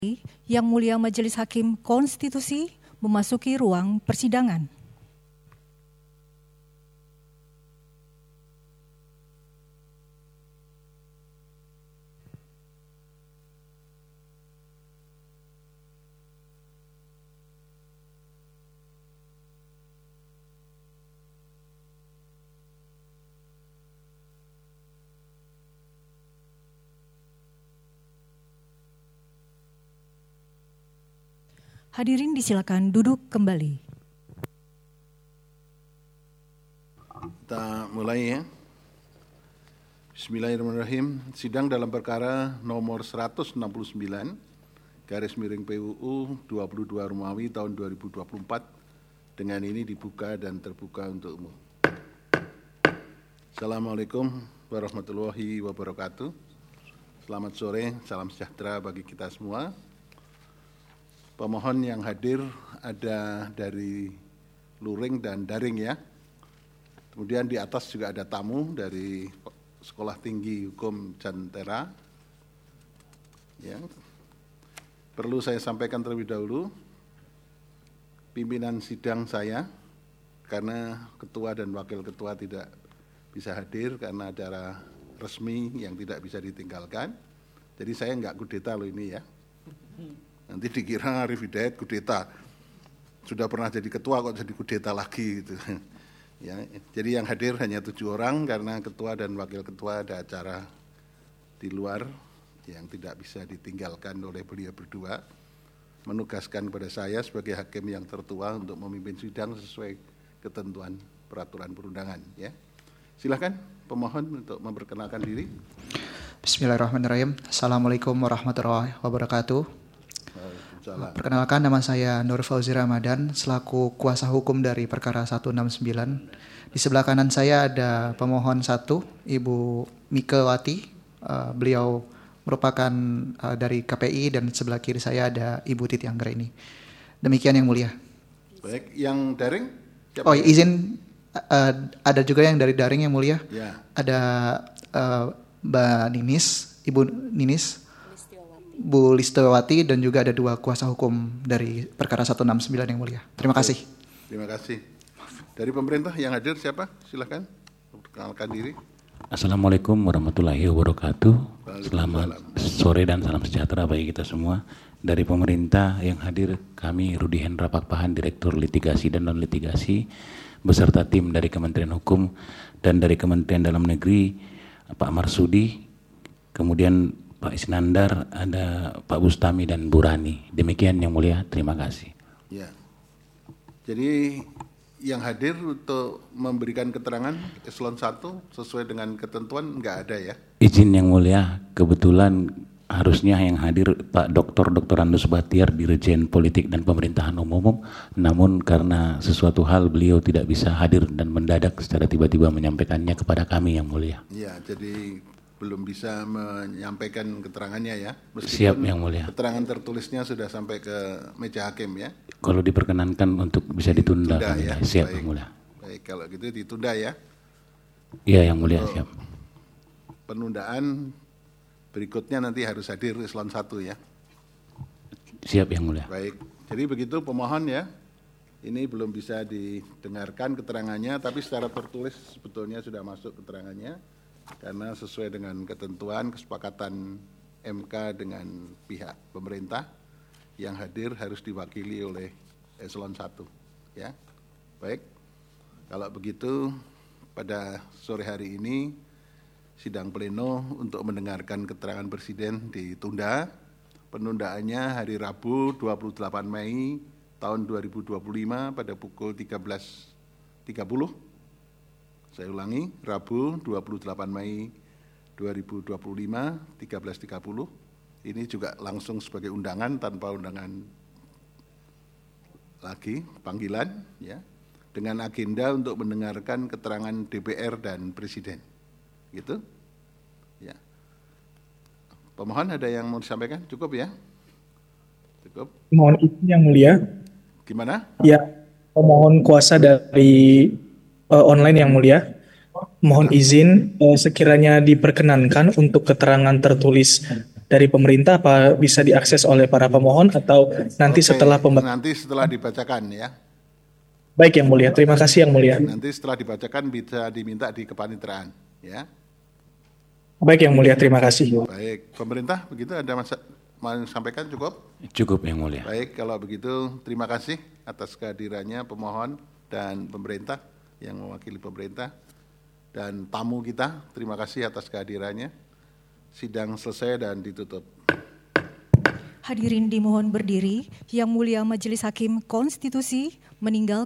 Yang Mulia Majelis Hakim Konstitusi memasuki ruang persidangan. Hadirin disilakan duduk kembali. Kita mulai ya. Bismillahirrahmanirrahim. Sidang dalam perkara nomor 169 garis miring PUU 22 Romawi tahun 2024 dengan ini dibuka dan terbuka untuk umum. Assalamualaikum warahmatullahi wabarakatuh. Selamat sore, salam sejahtera bagi kita semua. Pemohon yang hadir ada dari luring dan daring ya. Kemudian di atas juga ada tamu dari Sekolah Tinggi Hukum Jantera. Ya. Perlu saya sampaikan terlebih dahulu, pimpinan sidang saya, karena ketua dan wakil ketua tidak bisa hadir karena acara resmi yang tidak bisa ditinggalkan. Jadi saya enggak kudeta loh ini ya. Nanti dikira Arif Hidayat kudeta, sudah pernah jadi ketua kok jadi kudeta lagi gitu. Ya, jadi yang hadir hanya 7 orang karena ketua dan wakil ketua ada acara di luar yang tidak bisa ditinggalkan oleh beliau berdua. Menugaskan kepada saya sebagai hakim yang tertua untuk memimpin sidang sesuai ketentuan peraturan perundangan. Ya, silakan pemohon untuk memperkenalkan diri. Bismillahirrahmanirrahim. Assalamualaikum warahmatullahi wabarakatuh. Perkenalkan, nama saya Nur Fauzi Ramadan selaku kuasa hukum dari perkara 169. Di sebelah kanan saya ada pemohon 1, Ibu Mike Wati. Beliau merupakan dari KPI dan sebelah kiri saya ada Ibu Titi Anggraini. Demikian yang mulia. Baik, yang daring? Oh, izin ada juga yang dari daring yang mulia. Ya. Ada Mbak Ninis, Ibu Ninis, Bu Listowati, dan juga ada 2 kuasa hukum dari perkara 169 yang mulia. Terima kasih. Terima kasih. Dari pemerintah yang hadir siapa? Silakan perkenalkan diri. Assalamualaikum warahmatullahi wabarakatuh. Selamat sore dan salam sejahtera bagi kita semua. Dari pemerintah yang hadir kami Rudi Hendra Pakpahan, Direktur Litigasi dan Non-Litigasi, beserta tim dari Kementerian Hukum dan dari Kementerian Dalam Negeri, Pak Marsudi, kemudian Pak Isnandar, ada Pak Bustami dan Bu Rani. Demikian yang mulia, terima kasih. Ya. Jadi yang hadir untuk memberikan keterangan eselon 1 sesuai dengan ketentuan enggak ada ya? Izin yang mulia, kebetulan harusnya yang hadir Pak Dr. Andus Batiar, Dirjen Politik dan Pemerintahan Umum, namun karena sesuatu hal beliau tidak bisa hadir dan mendadak secara tiba-tiba menyampaikannya kepada kami yang mulia. Ya, jadi belum bisa menyampaikan keterangannya ya. Meskipun siap yang mulia. Keterangan tertulisnya sudah sampai ke meja hakim ya. Kalau diperkenankan untuk bisa ditunda ya. Siap Baik. yang mulia. Baik, kalau gitu ditunda ya. Iya yang mulia, siap. Penundaan berikutnya nanti harus hadir eselon 1 ya. Siap yang mulia. Baik, jadi begitu pemohon ya. Ini belum bisa didengarkan keterangannya, tapi secara tertulis sebetulnya sudah masuk keterangannya. Karena sesuai dengan ketentuan kesepakatan MK dengan pihak pemerintah, yang hadir harus diwakili oleh eselon 1 ya. Baik, kalau begitu pada sore hari ini sidang pleno untuk mendengarkan keterangan Presiden ditunda. Penundaannya hari Rabu 28 Mei tahun 2025 pada pukul 13.30. Saya ulangi, Rabu 28 Mei 2025, 13.30. Ini juga langsung sebagai undangan tanpa undangan lagi, panggilan ya, dengan agenda untuk mendengarkan keterangan DPR dan Presiden. Gitu? Ya. Pemohon ada yang mau disampaikan? Cukup ya? Cukup. Mohon izin yang mulia. Gimana? Ya, pemohon kuasa dari online yang mulia, mohon izin sekiranya diperkenankan untuk keterangan tertulis dari pemerintah, apa bisa diakses oleh para pemohon atau nanti setelah nanti setelah dibacakan ya. Baik Yang Mulia, terima kasih Yang Mulia. Nanti setelah dibacakan bisa diminta di kepaniteraan ya. Baik Yang Mulia, terima kasih. Baik, pemerintah begitu ada mau sampaikan cukup? Cukup Yang Mulia. Baik, kalau begitu terima kasih atas kehadirannya pemohon dan pemerintah yang mewakili pemerintah dan tamu kita, terima kasih atas kehadirannya. Sidang selesai dan ditutup. Hadirin dimohon berdiri. Yang Mulia Majelis Hakim Konstitusi meninggalkan